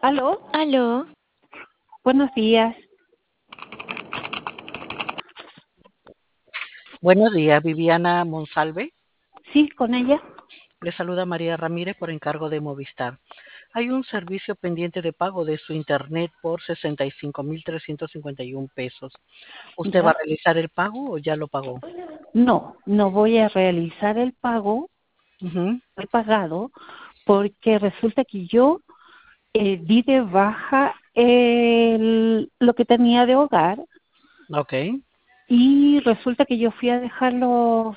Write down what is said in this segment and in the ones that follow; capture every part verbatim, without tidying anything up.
¿Aló? Aló, Buenos días. Buenos días, Viviana Monsalve. Sí, con ella. Le saluda María Ramírez por encargo de Movistar. Hay un servicio pendiente de pago de su internet por sesenta y cinco mil trescientos cincuenta y uno pesos. ¿Usted va ¿Ya? a realizar el pago o ya lo pagó? No, no voy a realizar el pago, Ujú. he pagado, porque resulta que yo eh, di de baja el, lo que tenía de hogar Ok, y resulta que yo fui a dejar los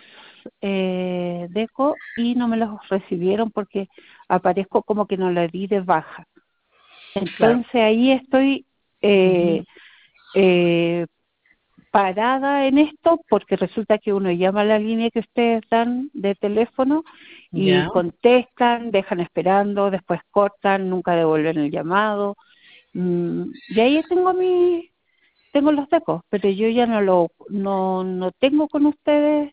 eh, deco y no me los recibieron porque aparezco como que no la di de baja. claro. Entonces ahí estoy Ujú. eh, eh, parada en esto porque resulta que uno llama a la línea que ustedes dan de teléfono y Ya, contestan, dejan esperando, después cortan, nunca devuelven el llamado. Mm, y ahí tengo mi, tengo los decos, pero yo ya no lo, no, no tengo con ustedes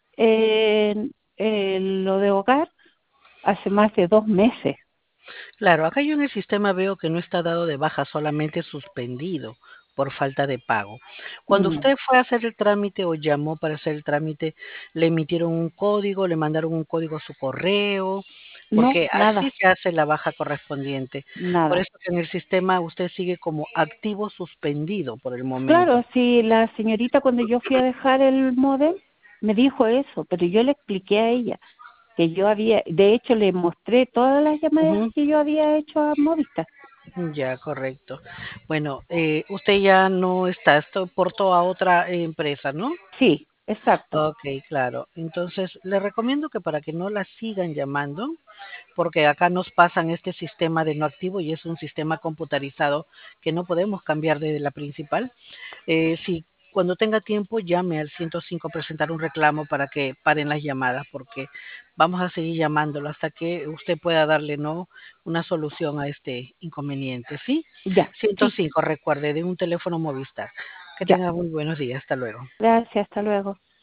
eh, eh, lo de hogar hace más de dos meses. claro. Acá yo en el sistema veo que no está dado de baja, solamente suspendido por falta de pago. Cuando Mm. usted fue a hacer el trámite o llamó para hacer el trámite, le emitieron un código, le mandaron un código a su correo, No, porque así nada, se hace la baja correspondiente. Por nada. eso que en el sistema usted sigue como activo suspendido por el momento. Claro, sí, la señorita cuando yo fui a dejar el módem me dijo eso, pero yo le expliqué a ella que yo había, de hecho le mostré todas las llamadas Ujú. que yo había hecho a Movistar. Ya, correcto. Bueno, eh, usted ya no está, esto portó a otra eh, empresa, ¿no? Sí, exacto. Ok, claro. Entonces, le recomiendo que para que no la sigan llamando, porque acá nos pasan este sistema de no activo y es un sistema computarizado que no podemos cambiar desde la principal. Eh, si cuando tenga tiempo llame al ciento cinco a presentar un reclamo para que paren las llamadas, porque vamos a seguir llamándolo hasta que usted pueda darle no una solución a este inconveniente, ¿sí? Ya, sí, ciento cinco, recuerde, de un teléfono Movistar. Que ya. tenga muy buenos días. Hasta luego. Gracias, hasta luego.